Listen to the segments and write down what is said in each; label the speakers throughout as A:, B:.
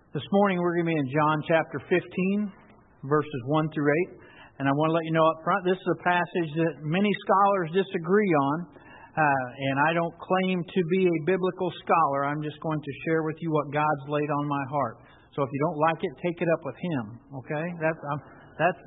A: This morning we're going to be in John chapter 15, verses 1 through 8. And I want to let you know up front, this is a passage that many scholars disagree on. And I don't claim to be a biblical scholar. I'm just going to share with you what God's laid on my heart. So if you don't like it, take it up with Him. Okay? That's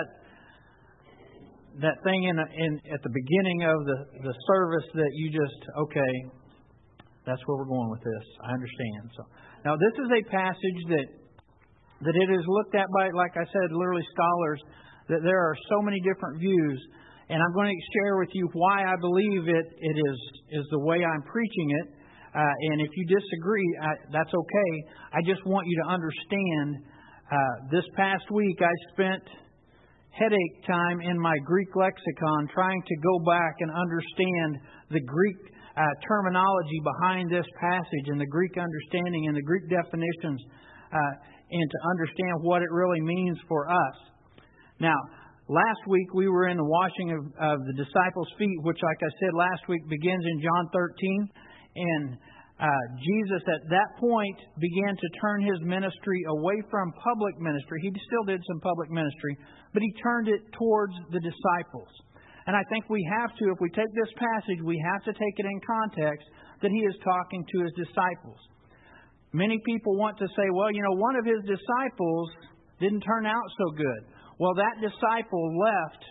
A: that thing at the beginning of the service that you just, okay, that's where we're going with this. I understand. So now this is a passage that it is looked at by, like I said, literally scholars, that there are so many different views. And I'm going to share with you why I believe it is the way I'm preaching it. And if you disagree, that's okay. I just want you to understand, this past week I spent headache time in my Greek lexicon trying to go back and understand the Greek terminology behind this passage and the Greek understanding and the Greek definitions, and to understand what it really means for us. Now, last week we were in the washing of the disciples' feet, which, like I said last week, begins in John 13. And Jesus at that point began to turn His ministry away from public ministry. He still did some public ministry, but He turned it towards the disciples. And I think we have to, if we take this passage, we have to take it in context that He is talking to His disciples. Many people want to say, well, one of His disciples didn't turn out so good. Well, that disciple left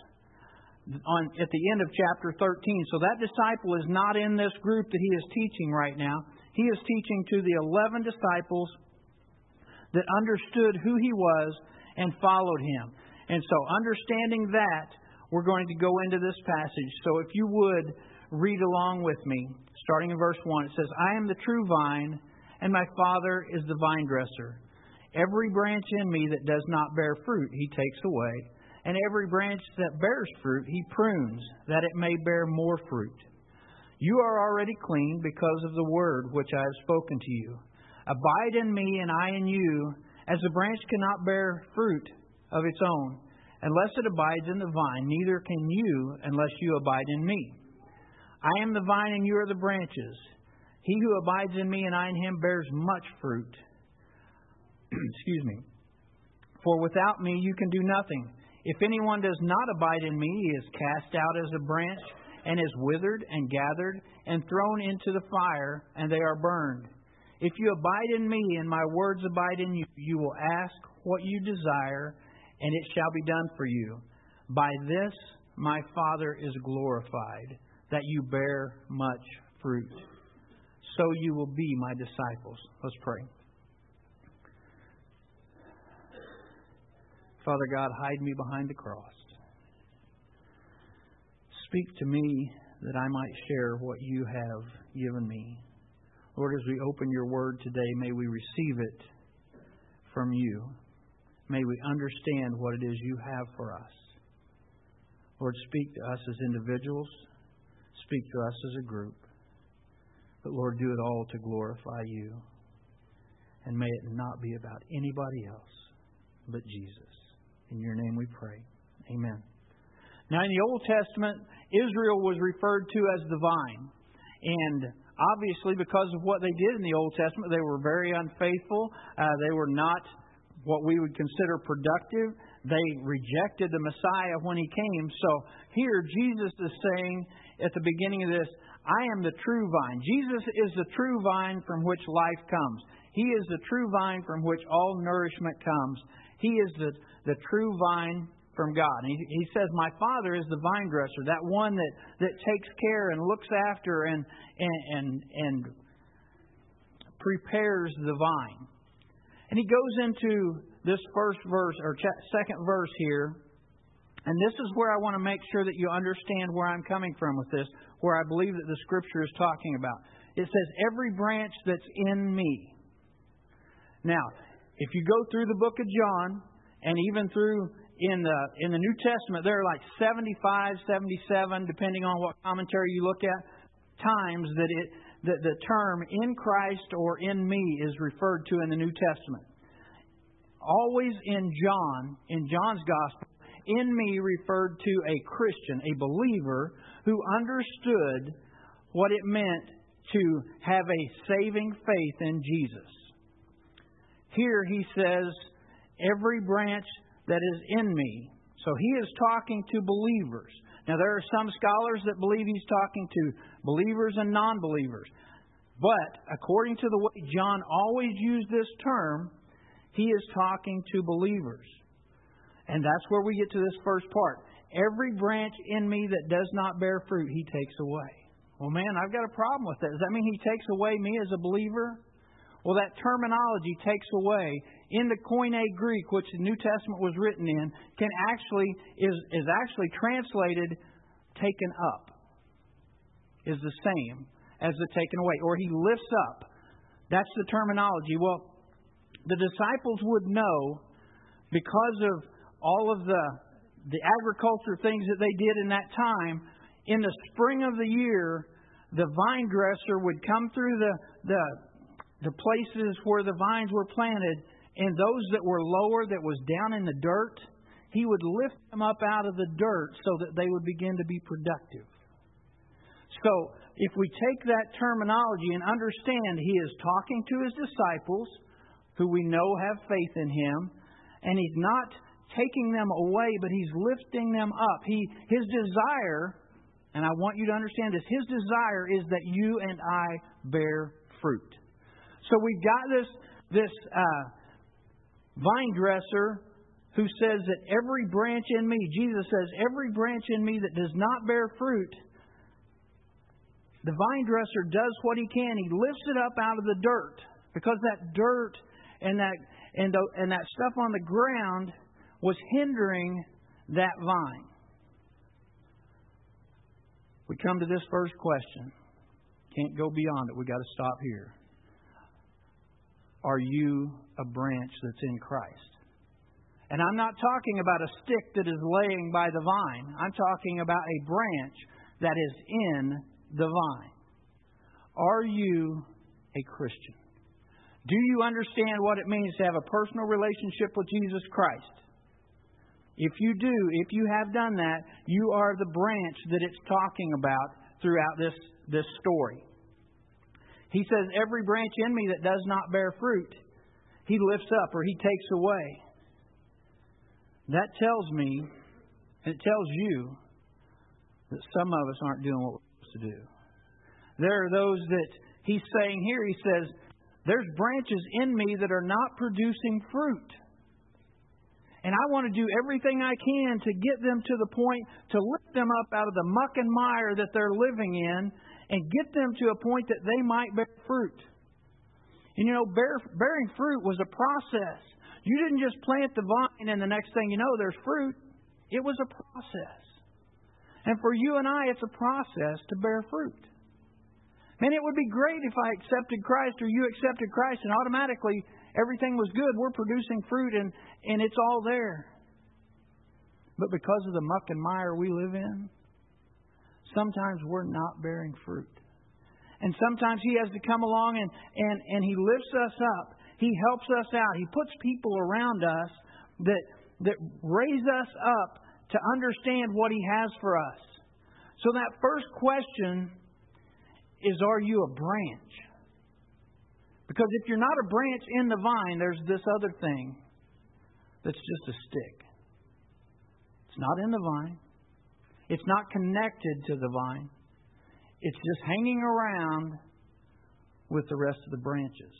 A: at the end of chapter 13. So that disciple is not in this group that He is teaching right now. He is teaching to the 11 disciples that understood who He was and followed Him. And so understanding that, we're going to go into this passage. So if you would read along with me, starting in verse 1, it says, I am the true vine, and my Father is the vine dresser. Every branch in me that does not bear fruit, He takes away. And every branch that bears fruit, He prunes, that it may bear more fruit. You are already clean because of the word which I have spoken to you. Abide in me, and I in you, as the branch cannot bear fruit of its own, unless it abides in the vine, neither can you unless you abide in me. I am the vine, and you are the branches. He who abides in me, and I in him, bears much fruit. Excuse me. For without me you can do nothing. If anyone does not abide in me, he is cast out as a branch, and is withered and gathered and thrown into the fire, and they are burned. If you abide in me, and my words abide in you, you will ask what you desire, and it shall be done for you. By this my Father is glorified, that you bear much fruit. So you will be my disciples. Let's pray. Father God, hide me behind the cross. Speak to me that I might share what you have given me. Lord, as we open your word today, may we receive it from you. May we understand what it is you have for us. Lord, speak to us as individuals. Speak to us as a group. But Lord, do it all to glorify you. And may it not be about anybody else but Jesus. In your name we pray. Amen. Now in the Old Testament, Israel was referred to as the vine. And obviously because of what they did in the Old Testament, they were very unfaithful. They were not what we would consider productive. They rejected the Messiah when He came. So here Jesus is saying at the beginning of this, I am the true vine. Jesus is the true vine from which life comes. He is the true vine from which all nourishment comes. He is the true vine from God. And he says, my Father is the vine dresser, that one that takes care and looks after and prepares the vine. And he goes into this first verse, or second verse here. And this is where I want to make sure that you understand where I'm coming from with this, where I believe that the Scripture is talking about. It says, every branch that's in me. Now, if you go through the book of John, and even through in the New Testament, there are like 75, 77, depending on what commentary you look at, times that the term in Christ or in me is referred to in the New Testament. Always in John's Gospel, in me referred to a Christian, a believer who understood what it meant to have a saving faith in Jesus. here he says, every branch that is in me. So he is talking to believers. Now there are some scholars that believe he's talking to believers and non-believers. But according to the way John always used this term, he is talking to believers. And that's where we get to this first part. Every branch in me that does not bear fruit, he takes away. Well, man, I've got a problem with that. Does that mean he takes away me as a believer? Well, that terminology, takes away, in the Koine Greek, which the New Testament was written in, is actually translated taken up. Is the same as the taken away. Or he lifts up. That's the terminology. Well, the disciples would know, because of all of the agriculture things that they did in that time, in the spring of the year, the vine dresser would come through the places where the vines were planted, and those that were lower, that was down in the dirt, he would lift them up out of the dirt so that they would begin to be productive. So, if we take that terminology and understand he is talking to his disciples, who we know have faith in him, and he's not taking them away, but he's lifting them up. His desire, and I want you to understand this, his desire is that you and I bear fruit. So we've got this vine dresser who says that every branch in me, Jesus says, every branch in me that does not bear fruit, the vine dresser does what he can. He lifts it up out of the dirt, because that dirt and that stuff on the ground was hindering that vine. We come to this first question. Can't go beyond it. We've got to stop here. Are you a branch that's in Christ? And I'm not talking about a stick that is laying by the vine. I'm talking about a branch that is in the vine. Are you a Christian? Do you understand what it means to have a personal relationship with Jesus Christ? If you do, if you have done that, you are the branch that it's talking about throughout this story. He says, every branch in me that does not bear fruit, he lifts up or he takes away. That tells me, and it tells you, that some of us aren't doing what we're supposed to do. There are those that he's saying here, he says, there's branches in me that are not producing fruit. And I want to do everything I can to get them to the point to lift them up out of the muck and mire that they're living in and get them to a point that they might bear fruit. And you know, bearing fruit was a process. You didn't just plant the vine and the next thing you know, there's fruit. It was a process. And for you and I, it's a process to bear fruit. Man, it would be great if I accepted Christ or you accepted Christ and automatically everything was good. We're producing fruit and it's all there. But because of the muck and mire we live in, sometimes we're not bearing fruit. And sometimes He has to come along and He lifts us up. He helps us out. He puts people around us that raise us up to understand what He has for us. So that first question is, are you a branch? Because if you're not a branch in the vine, there's this other thing that's just a stick. It's not in the vine. It's not connected to the vine. It's just hanging around with the rest of the branches.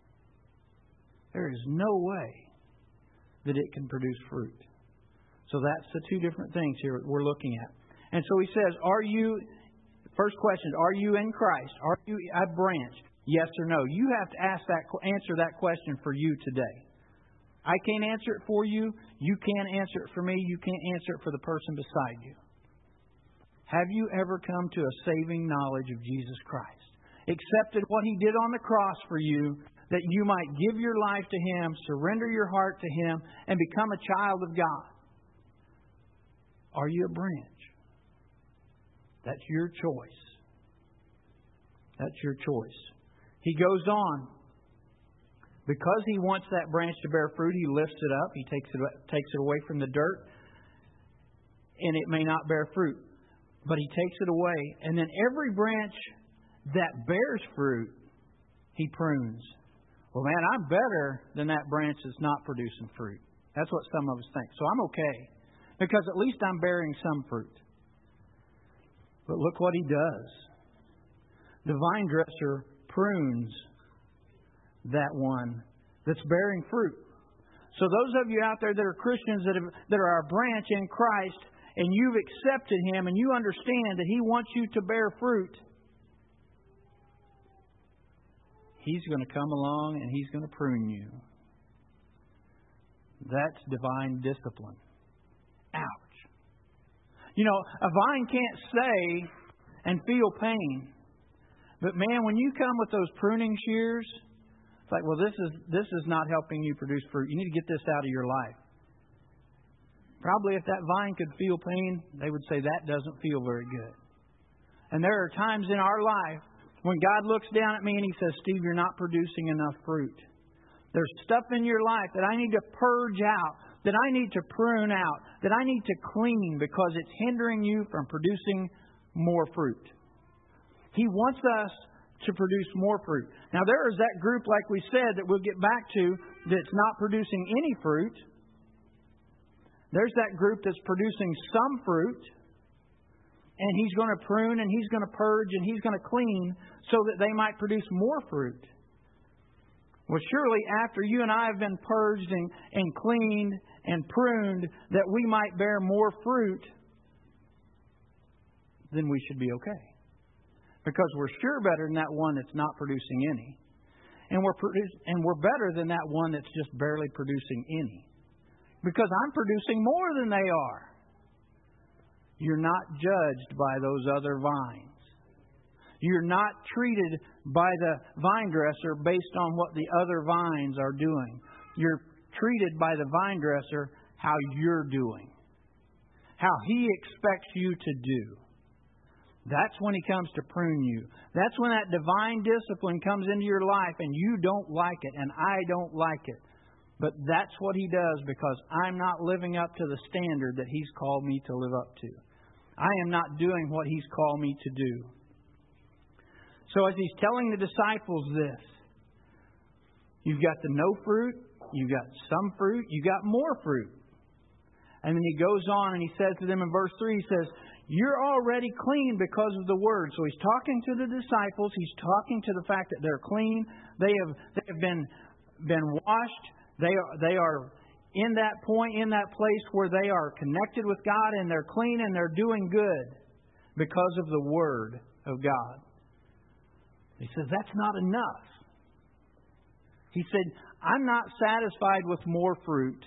A: There is no way that it can produce fruit. So that's the two different things here we're looking at. And so he says, first question, are you in Christ? Are you a branch? Yes or no? You have to answer that question for you today. I can't answer it for you. You can't answer it for me. You can't answer it for the person beside you. Have you ever come to a saving knowledge of Jesus Christ? Accepted what He did on the cross for you, that you might give your life to Him, surrender your heart to Him, and become a child of God? Are you a branch? That's your choice. That's your choice. He goes on. Because He wants that branch to bear fruit, He lifts it up. He takes it away from the dirt. And it may not bear fruit. But He takes it away. And then every branch that bears fruit, He prunes. Well, man, I'm better than that branch that's not producing fruit. That's what some of us think. So I'm okay because at least I'm bearing some fruit. But look what He does. The vine dresser prunes that one that's bearing fruit. So those of you out there that are Christians that are a branch in Christ and you've accepted Him and you understand that He wants you to bear fruit, He's going to come along and He's going to prune you. That's divine discipline. Ouch. You know, a vine can't say and feel pain. But man, when you come with those pruning shears, it's like, well, this is not helping you produce fruit. You need to get this out of your life. Probably if that vine could feel pain, they would say that doesn't feel very good. And there are times in our life when God looks down at me and He says, Steve, you're not producing enough fruit. There's stuff in your life that I need to purge out, that I need to prune out, that I need to clean because it's hindering you from producing more fruit. He wants us to produce more fruit. Now, there is that group, like we said, that we'll get back to, that's not producing any fruit. There's that group that's producing some fruit. And He's going to prune and He's going to purge and He's going to clean so that they might produce more fruit. Well, surely after you and I have been purged and cleaned and pruned that we might bear more fruit, then we should be okay. Because we're sure better than that one that's not producing any. And we're better than that one that's just barely producing any. Because I'm producing more than they are. You're not judged by those other vines. You're not treated by the vine dresser based on what the other vines are doing. You're treated by the vine dresser how you're doing. How He expects you to do. That's when He comes to prune you. That's when that divine discipline comes into your life and you don't like it and I don't like it. But that's what He does because I'm not living up to the standard that He's called me to live up to. I am not doing what He's called me to do. So as He's telling the disciples this, you've got the no fruit, you've got some fruit, you've got more fruit. And then He goes on and He says to them in verse 3, He says, you're already clean because of the Word. So He's talking to the disciples. He's talking to the fact that they're clean. They have been washed. They are in that point, in that place where they are connected with God and they're clean and they're doing good because of the Word of God. He says, that's not enough. He said, I'm not satisfied with more fruit.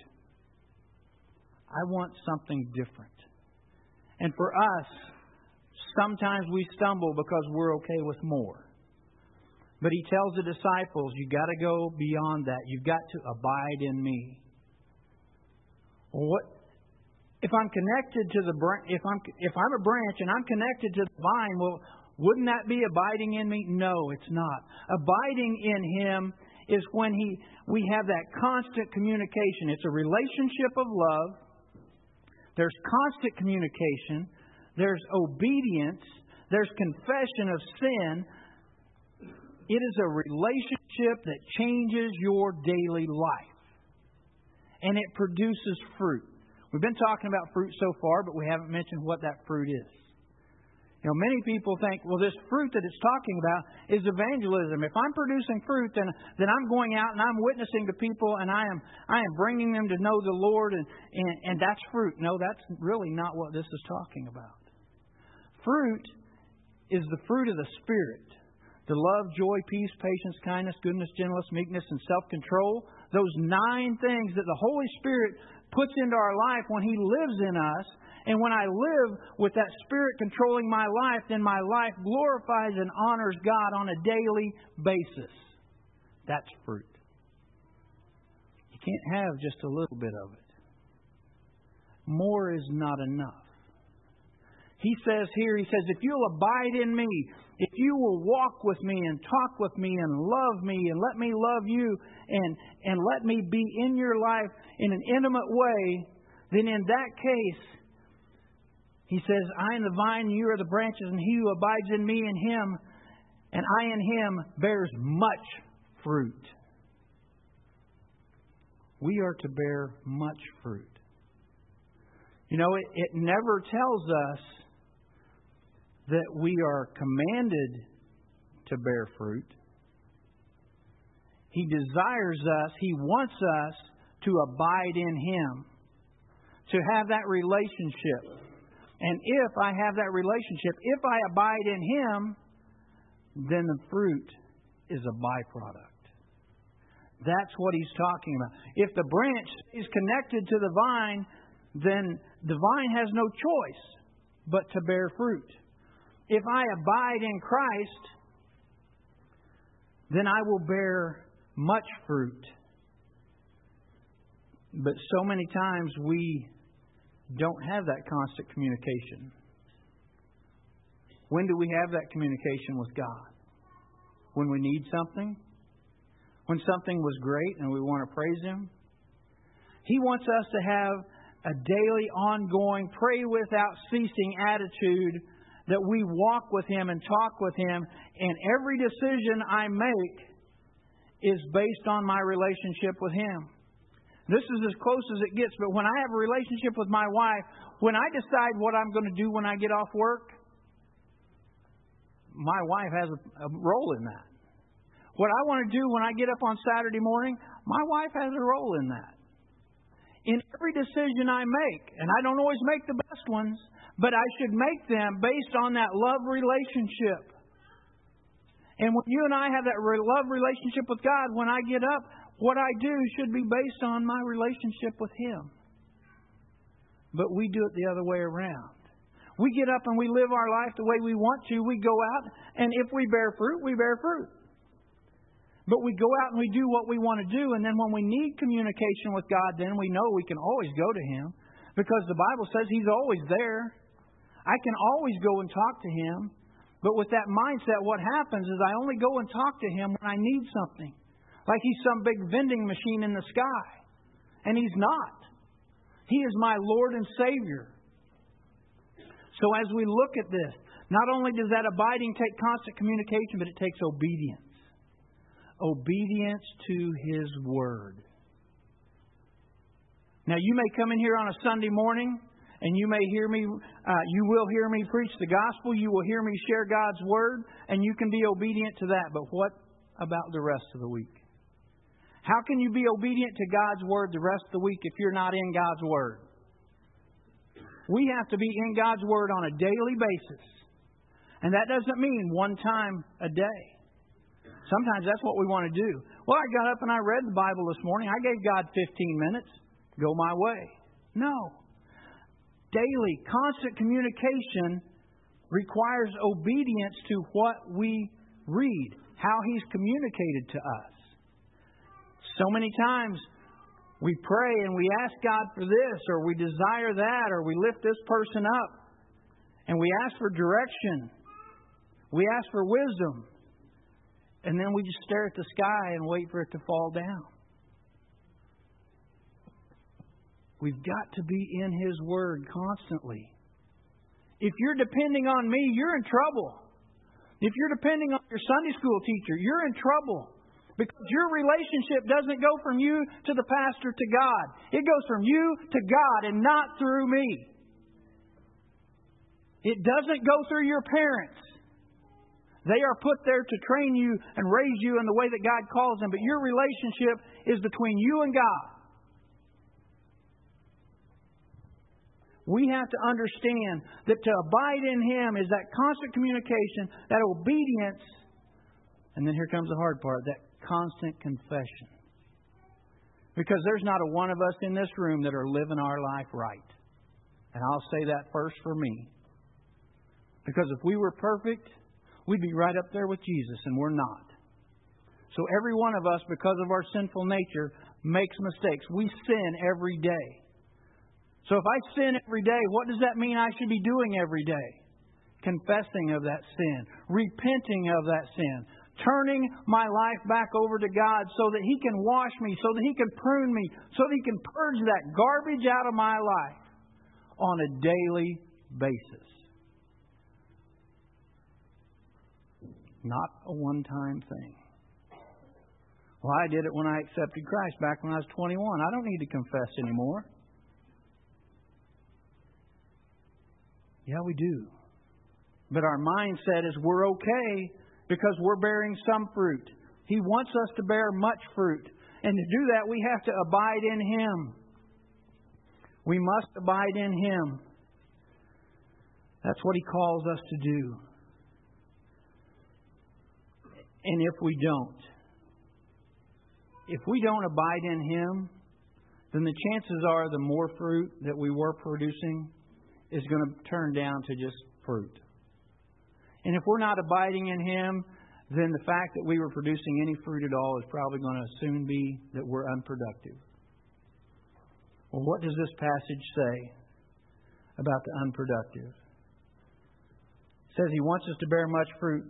A: I want something different. And for us, sometimes we stumble because we're okay with more. But He tells the disciples, you've got to go beyond that. You've got to abide in Me. Well, if I'm connected to the if I'm a branch and I'm connected to the vine, well, wouldn't that be abiding in Me? No, it's not. Abiding in Him is when we have that constant communication. It's a relationship of love. There's constant communication. There's obedience. There's confession of sin. It is a relationship that changes your daily life. And it produces fruit. We've been talking about fruit so far, but we haven't mentioned what that fruit is. You know, many people think, well, this fruit that it's talking about is evangelism. If I'm producing fruit, then I'm going out and I'm witnessing to people and I am bringing them to know the Lord and that's fruit. No, that's really not what this is talking about. Fruit is the fruit of the Spirit. The love, joy, peace, patience, kindness, goodness, gentleness, meekness, and self-control. Those 9 things that the Holy Spirit puts into our life when He lives in us. And when I live with that Spirit controlling my life, then my life glorifies and honors God on a daily basis. That's fruit. You can't have just a little bit of it. More is not enough. He says here, He says, if you'll abide in Me, if you will walk with Me and talk with Me and love Me and let Me love you and let Me be in your life in an intimate way, then in that case, He says, I am the vine, and you are the branches, and he who abides in Me and Him, and I in Him, bears much fruit. we are to bear much fruit. You know, it never tells us that we are commanded to bear fruit. He desires us, He wants us to abide in Him, to have that relationship. And if I have that relationship, if I abide in Him, then the fruit is a byproduct. That's what He's talking about. If the branch is connected to the vine, then the vine has no choice but to bear fruit. If I abide in Christ, then I will bear much fruit. But so many times we don't have that constant communication. When do we have that communication with God? When we need something? When something was great and we want to praise Him? He wants us to have a daily, ongoing, pray without ceasing attitude that we walk with Him and talk with Him, and every decision I make is based on my relationship with Him. This is as close as it gets, but when I have a relationship with my wife, when I decide what I'm going to do when I get off work, my wife has a role in that. What I want to do when I get up on Saturday morning, my wife has a role in that. In every decision I make, and I don't always make the best ones, but I should make them based on that love relationship. And when you and I have that love relationship with God, when I get up, what I do should be based on my relationship with Him. But we do it the other way around. We get up and we live our life the way we want to. We go out, and if we bear fruit, we bear fruit. But we go out and we do what we want to do, and then when we need communication with God, then we know we can always go to Him, because the Bible says He's always there. I can always go and talk to Him. But with that mindset, what happens is I only go and talk to Him when I need something. Like He's some big vending machine in the sky. And He's not. He is my Lord and Savior. So as we look at this, not only does that abiding take constant communication, but it takes obedience. Obedience to His Word. Now you may come in here on a Sunday morning and you may hear me, you will hear me preach the gospel. You will hear me share God's Word, and you can be obedient to that. But what about the rest of the week? How can you be obedient to God's Word the rest of the week if you're not in God's Word? We have to be in God's Word on a daily basis. And that doesn't mean one time a day. Sometimes that's what we want to do. Well, I got up and I read the Bible this morning. I gave God 15 minutes. Go my way. No. Daily, constant communication requires obedience to what we read, how He's communicated to us. So many times we pray and we ask God for this, or we desire that, or we lift this person up, and we ask for direction. We ask for wisdom. And then we just stare at the sky and wait for it to fall down. We've got to be in His Word constantly. If you're depending on me, you're in trouble. If you're depending on your Sunday school teacher, you're in trouble. Because your relationship doesn't go from you to the pastor to God. It goes from you to God and not through me. It doesn't go through your parents. They are put there to train you and raise you in the way that God calls them. But your relationship is between you and God. We have to understand that to abide in Him is that constant communication, that obedience, and then here comes the hard part, that constant confession. Because there's not a one of us in this room that are living our life right. And I'll say that first for me. Because if we were perfect, we'd be right up there with Jesus, and we're not. So every one of us, because of our sinful nature, makes mistakes. We sin every day. So if I sin every day, what does that mean I should be doing every day? Confessing of that sin, repenting of that sin, turning my life back over to God so that He can wash me, so that He can prune me, so that He can purge that garbage out of my life on a daily basis. Not a one-time thing. Well, I did it when I accepted Christ back when I was 21. I don't need to confess anymore. Yeah, we do. But our mindset is we're okay because we're bearing some fruit. He wants us to bear much fruit. And to do that, we have to abide in Him. We must abide in Him. That's what He calls us to do. And if we don't abide in Him, then the chances are the more fruit that we were producing is going to turn down to just fruit. And if we're not abiding in Him, then the fact that we were producing any fruit at all is probably going to soon be that we're unproductive. Well, what does this passage say about the unproductive? It says He wants us to bear much fruit.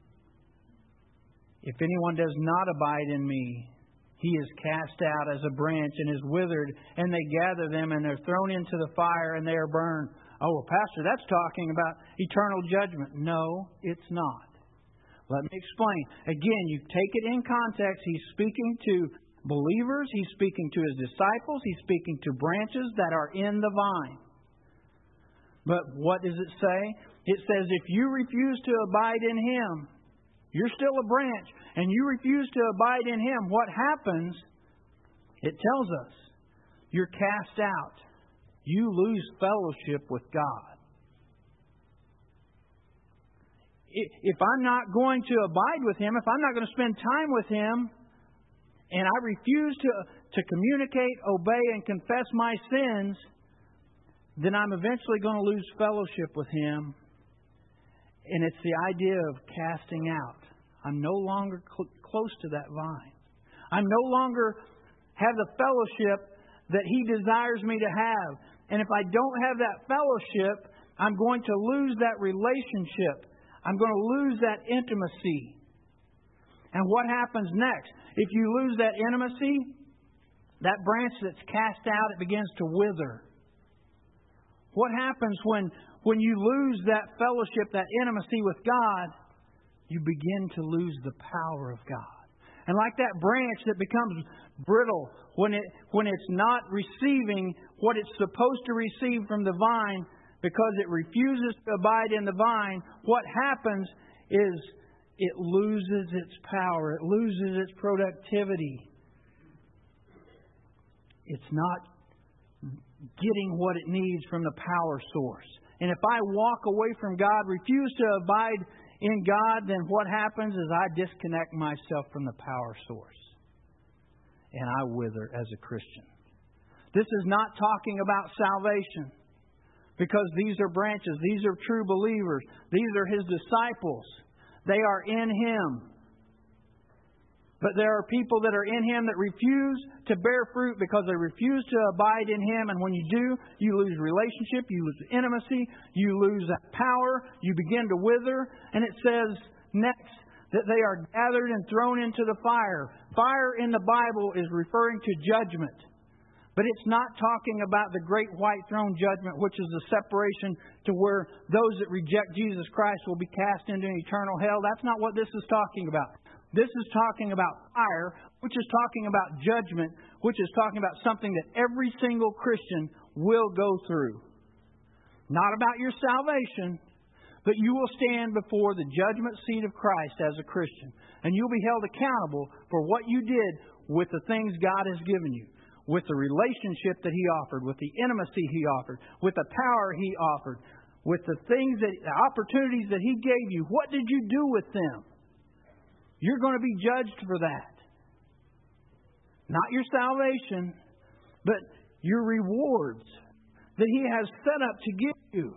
A: If anyone does not abide in me, he is cast out as a branch and is withered, and they gather them and they're thrown into the fire and they are burned. Oh, well, Pastor, that's talking about eternal judgment. No, it's not. Let me explain. Again, you take it in context. He's speaking to believers. He's speaking to His disciples. He's speaking to branches that are in the vine. But what does it say? It says if you refuse to abide in Him, you're still a branch, and you refuse to abide in Him, what happens? It tells us you're cast out. You lose fellowship with God. If I'm not going to abide with Him, if I'm not going to spend time with Him, and I refuse to communicate, obey, and confess my sins, then I'm eventually going to lose fellowship with Him. And it's the idea of casting out. I'm no longer close to that vine. I'm no longer have the fellowship that He desires me to have. And if I don't have that fellowship, I'm going to lose that relationship. I'm going to lose that intimacy. And what happens next? If you lose that intimacy, that branch that's cast out, it begins to wither. What happens when you lose that fellowship, that intimacy with God? You begin to lose the power of God. And like that branch that becomes brittle when it's not receiving what it's supposed to receive from the vine because it refuses to abide in the vine, what happens is it loses its power. It loses its productivity. It's not getting what it needs from the power source. And if I walk away from God, refuse to abide in God, then what happens is I disconnect myself from the power source. And I wither as a Christian. This is not talking about salvation. Because these are branches. These are true believers. These are His disciples. They are in Him. But there are people that are in Him that refuse to bear fruit because they refuse to abide in Him. And when you do, you lose relationship, you lose intimacy, you lose that power, you begin to wither. And it says next that they are gathered and thrown into the fire. Fire in the Bible is referring to judgment. But it's not talking about the great white throne judgment, which is the separation to where those that reject Jesus Christ will be cast into eternal hell. That's not what this is talking about. This is talking about fire, which is talking about judgment, which is talking about something that every single Christian will go through. Not about your salvation, but you will stand before the judgment seat of Christ as a Christian. And you'll be held accountable for what you did with the things God has given you, with the relationship that He offered, with the intimacy He offered, with the power He offered, with the opportunities that He gave you. What did you do with them? You're going to be judged for that. Not your salvation, but your rewards that He has set up to give you.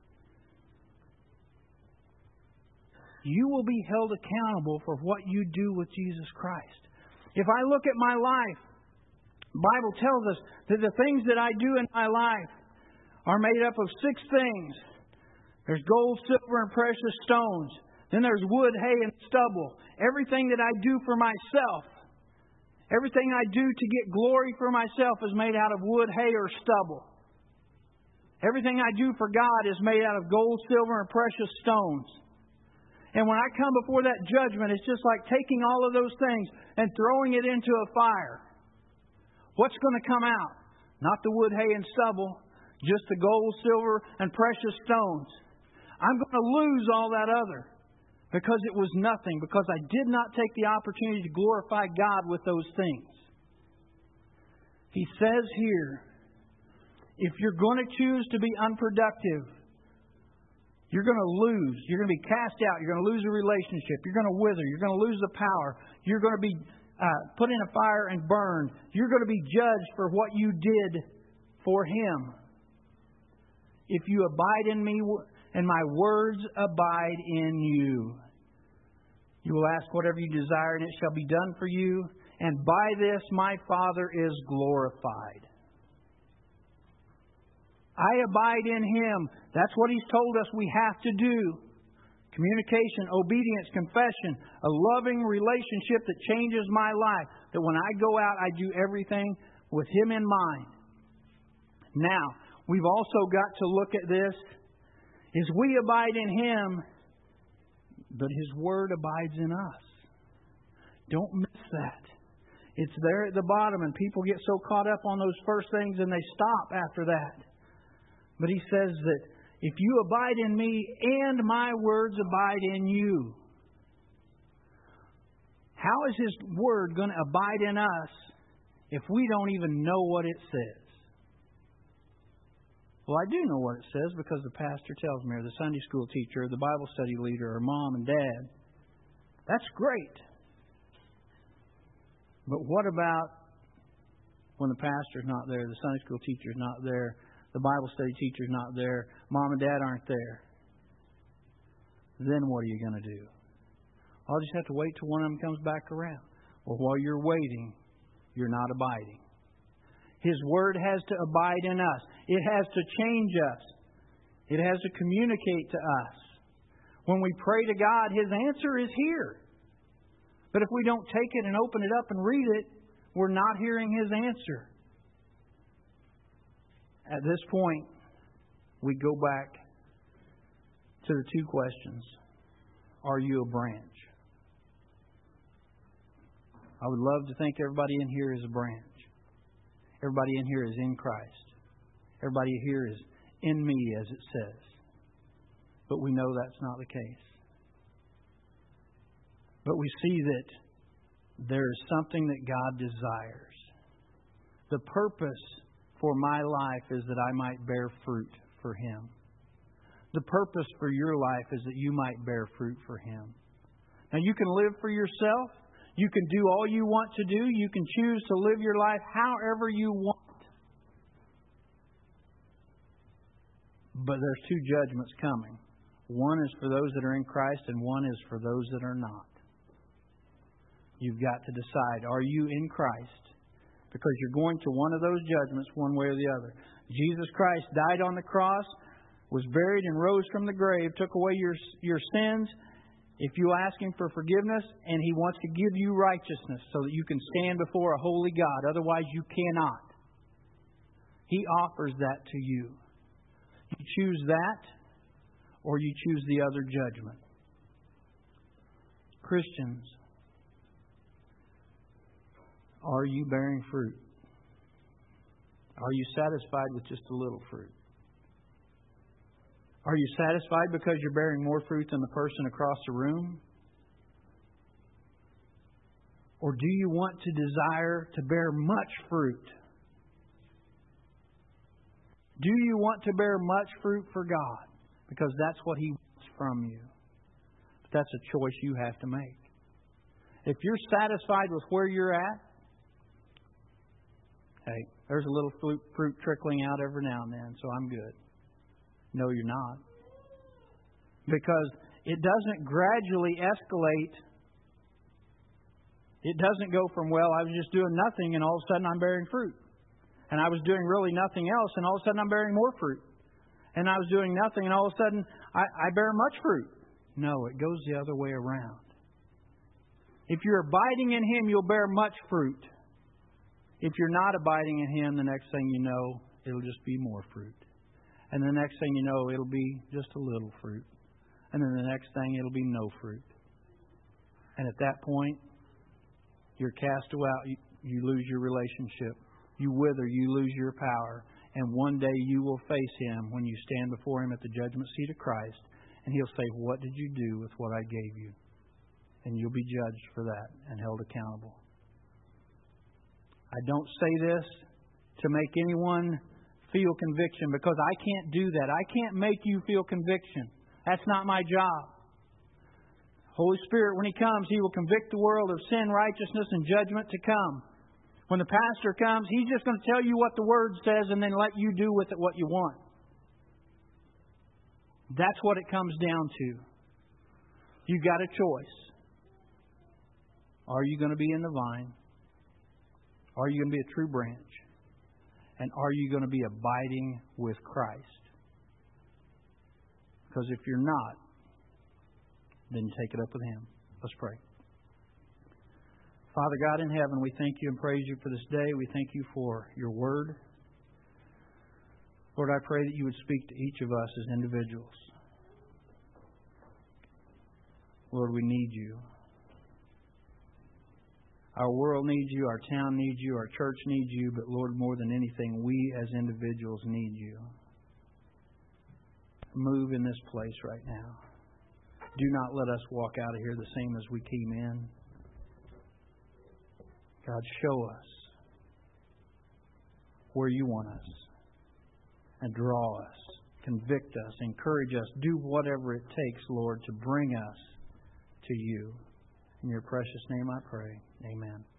A: You will be held accountable for what you do with Jesus Christ. If I look at my life, the Bible tells us that the things that I do in my life are made up of 6 things. There's gold, silver, and precious stones. Then there's wood, hay, and stubble. Everything that I do for myself, everything I do to get glory for myself is made out of wood, hay, or stubble. Everything I do for God is made out of gold, silver, and precious stones. And when I come before that judgment, it's just like taking all of those things and throwing it into a fire. What's going to come out? Not the wood, hay, and stubble, just the gold, silver, and precious stones. I'm going to lose all that other because it was nothing, because I did not take the opportunity to glorify God with those things. He says here, if you're going to choose to be unproductive, you're going to lose. You're going to be cast out. You're going to lose a relationship. You're going to wither. You're going to lose the power. You're going to be put in a fire and burned. You're going to be judged for what you did for Him. If you abide in me and my words abide in you, you will ask whatever you desire and it shall be done for you. And by this my Father is glorified. I abide in Him. That's what He's told us we have to do. Communication, obedience, confession, a loving relationship that changes my life. That when I go out, I do everything with Him in mind. Now, we've also got to look at this. Is we abide in Him, but His Word abides in us. Don't miss that. It's there at the bottom, and people get so caught up on those first things and they stop after that. But He says that if you abide in me and my words abide in you. How is His Word going to abide in us if we don't even know what it says? Well, I do know what it says because the pastor tells me, or the Sunday school teacher, or the Bible study leader, or mom and dad. That's great. But what about when the pastor's not there, the Sunday school teacher's not there, the Bible study teacher's not there, mom and dad aren't there? Then what are you going to do? I'll just have to wait till one of them comes back around. Well, while you're waiting, you're not abiding. His Word has to abide in us. It has to change us. It has to communicate to us. When we pray to God, His answer is here. But if we don't take it and open it up and read it, we're not hearing His answer. At this point, we go back to the two questions. Are you a branch? I would love to think everybody in here is a branch. Everybody in here is in Christ. Everybody here is in me, as it says. But we know that's not the case. But we see that there is something that God desires. The purpose for my life is that I might bear fruit for Him. The purpose for your life is that you might bear fruit for Him. Now you can live for yourself. You can do all you want to do. You can choose to live your life however you want. But there's two judgments coming. One is for those that are in Christ and one is for those that are not. You've got to decide, are you in Christ? Because you're going to one of those judgments one way or the other. Jesus Christ died on the cross, was buried and rose from the grave, took away your sins. If you ask Him for forgiveness, and He wants to give you righteousness so that you can stand before a holy God. Otherwise, you cannot. He offers that to you. You choose that, or you choose the other judgment. Christians, are you bearing fruit? Are you satisfied with just a little fruit? Are you satisfied because you're bearing more fruit than the person across the room? Or do you want to desire to bear much fruit? Do you want to bear much fruit for God? Because that's what He wants from you. But that's a choice you have to make. If you're satisfied with where you're at, hey, there's a little fruit trickling out every now and then, so I'm good. No, you're not. Because it doesn't gradually escalate. It doesn't go from, well, I was just doing nothing and all of a sudden I'm bearing fruit. And I was doing really nothing else and all of a sudden I'm bearing more fruit. And I was doing nothing and all of a sudden I bear much fruit. No, it goes the other way around. If you're abiding in Him, you'll bear much fruit. If you're not abiding in Him, the next thing you know, it'll just be more fruit. And the next thing you know, it'll be just a little fruit. And then the next thing, it'll be no fruit. And at that point, you're cast out. You lose your relationship. You wither. You lose your power. And one day you will face Him when you stand before Him at the judgment seat of Christ. And He'll say, what did you do with what I gave you? And you'll be judged for that and held accountable. I don't say this to make anyone feel conviction, because I can't do that. I can't make you feel conviction. That's not my job. Holy Spirit, when He comes, He will convict the world of sin, righteousness, and judgment to come. When the pastor comes, he's just going to tell you what the Word says and then let you do with it what you want. That's what it comes down to. You've got a choice. Are you going to be in the vine? Are you going to be a true branch? And are you going to be abiding with Christ? Because if you're not, then take it up with Him. Let's pray. Father God in heaven, we thank You and praise You for this day. We thank You for Your Word. Lord, I pray that You would speak to each of us as individuals. Lord, we need You. Our world needs You, our town needs You, our church needs You, but Lord, more than anything, we as individuals need You. Move in this place right now. Do not let us walk out of here the same as we came in. God, show us where You want us and draw us, convict us, encourage us, do whatever it takes, Lord, to bring us to You. In Your precious name I pray. Amen.